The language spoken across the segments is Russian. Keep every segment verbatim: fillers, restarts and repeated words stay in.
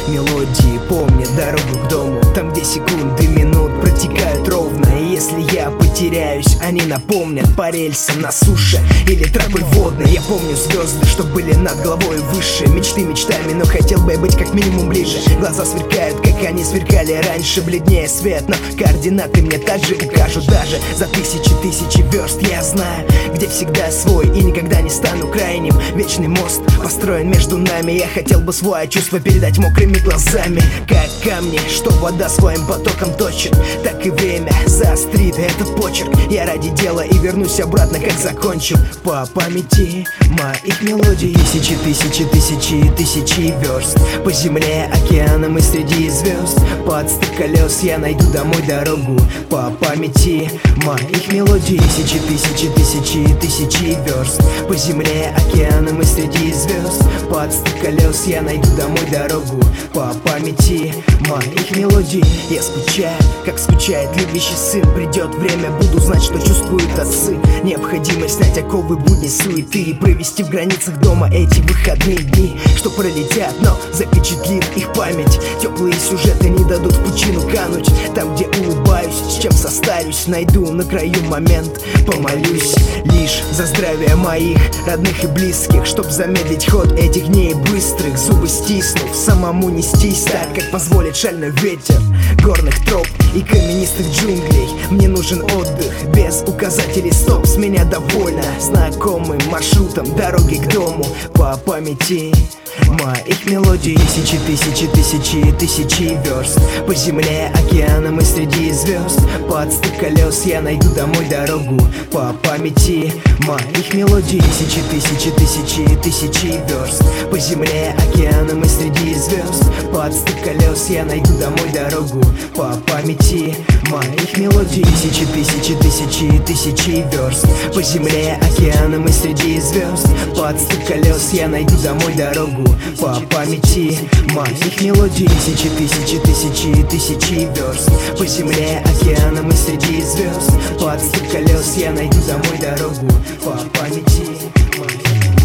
мелодии помнят дорогу к дому, там, где секунды минут протекают ровно. И если я потеряюсь, они напомнят по рельсам на суше или тропы водной. Я помню звезды, что были над головой выше. Мечты мечтами, но хотел бы я быть как минимум ближе. Глаза сверкают, как они сверкали раньше, бледнее свет, но координаты мне также укажут. Даже за тысячи тысячи верст я знаю, где всегда свой и никогда не стану крайним. Вечный мост построен между нами. Я хотел бы свое чувство передать мокрыми глазами, как камни, что вода своим потоком точит, так и время заострит этот почерк. Я ради дела и вернусь обратно, как закончил. По памяти моих мелодий тысячи, тысячи, тысячи, тысячи верст по земле, океанам и среди звезд. Под стук колес я найду домой дорогу. По памяти моих мелодий тысячи, тысячи, тысячи, тысячи верст по земле, океанам и среди звезд. Под стук колес я найду домой дорогу. По памяти моих мелодий я скучаю, как скучает любящий сын. Придет время, буду знать, что чувствуют отцы. Необходимо снять оковы будней суеты и провести в границах дома эти выходные дни, что пролетят, но запечатлит их память. Теплые сюжеты не дадут в пучину кануть. Там, где улыбаюсь, с чем состарюсь, найду на краю момент. Помолюсь лишь за здравие моих родных и близких, чтоб замедлить ход этих дней быстрых. Зубы стиснув, самому нестись так, как позволит шальной ветер горных троп и каменистых джунглей. Мне нужен отдых без указателей стоп. С меня довольно знакомым маршрутом дороги к дому. По памяти моих мелодий тысячи, тысячи, тысячи, тысячи верст по земле, океанам и среди звезд. Под стук колес я найду домой дорогу. По памяти моих мелодий тысячи, тысячи, тысячи, тысячи верст по земле, океанам и среди звезд. Под стук колес я найду домой дорогу. По памяти моих мелодий тысячи, тысячи, тысячи, тысячи верст по земле, океанам и среди звезд. Под стук колес я найду домой дорогу. По памяти моих мелодий тысячи, тысячи, тысячи, тысячи верст по земле, океанам и среди звезд. Под стук колес я найду домой дорогу. По памяти моих.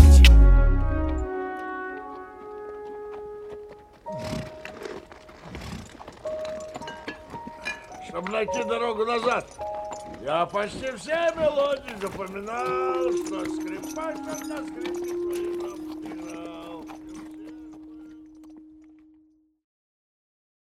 Чтобы найти дорогу назад, я почти все мелодии запоминал, что скрипач на скрипке.